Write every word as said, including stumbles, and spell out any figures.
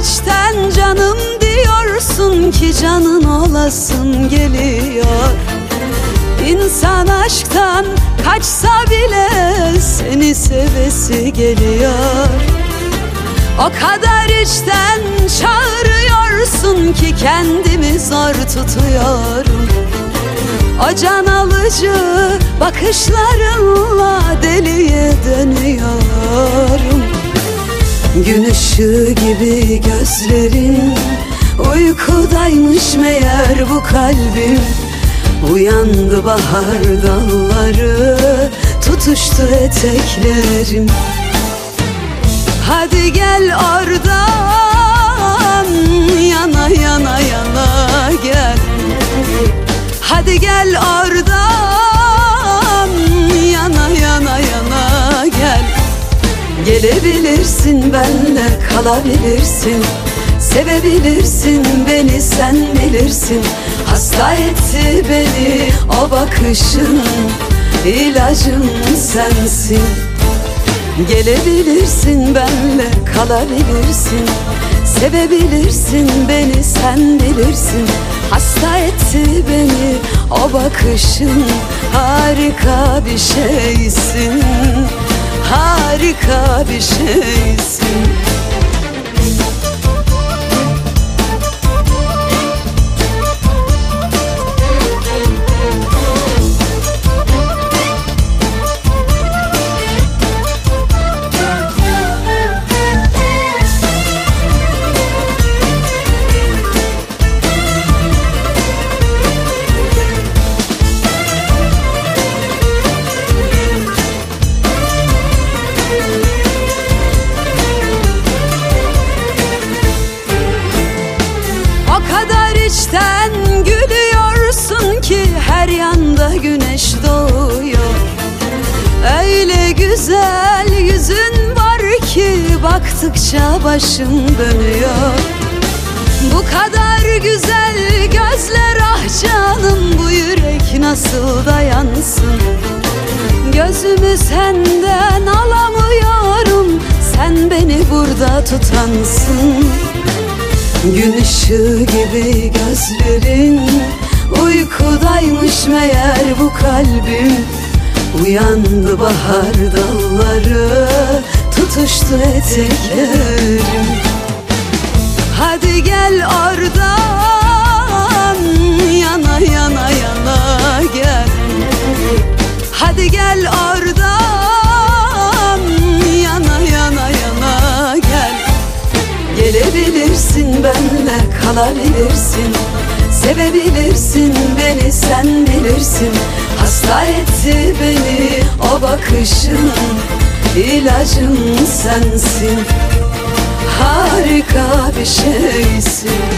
içten canım diyorsun ki canın olasın geliyor. İnsan aşktan kaçsa bile seni sevesi geliyor. O kadar içten çağırıyorsun ki kendimi zor tutuyorum. O can alıcı bakışlarınla deliye dönüyorum. Gün ışığı gibi gözlerin, uykudaymış meğer bu kalbim. Uyandı bahar dalları, tutuştu eteklerim. Hadi gel oradan, yana yana yana gel. Hadi gel oradan, yana yana yana gel. Gelebilirsin benle, kalabilirsin, sevebilirsin beni, sen bilirsin. Hasta etti beni o bakışın, ilacım sensin. Gelebilirsin benle, kalabilirsin, sevebilirsin beni, sen bilirsin. Hasta etti beni o bakışın, harika bir şeysin, harika bir şeysin. İçten gülüyorsun ki her yanda güneş doğuyor. Öyle güzel yüzün var ki baktıkça başım dönüyor. Bu kadar güzel gözler, ah canım, bu yürek nasıl dayansın? Gözümü senden alamıyorum, sen beni burada tutansın. Gün ışığı gibi gözlerin, uykudaymış meğer bu kalbim. Uyandı bahar dalları, tutuştu eteklerim. Hadi gel oradan, yana yana yana gel. Hadi gel oradan, yana yana yana gel. Gelebilirsin benle, kalabilirsin, sevebilirsin beni, sen bilirsin. Hasta etti beni o bakışın, ilacım sensin, harika bir şeysin.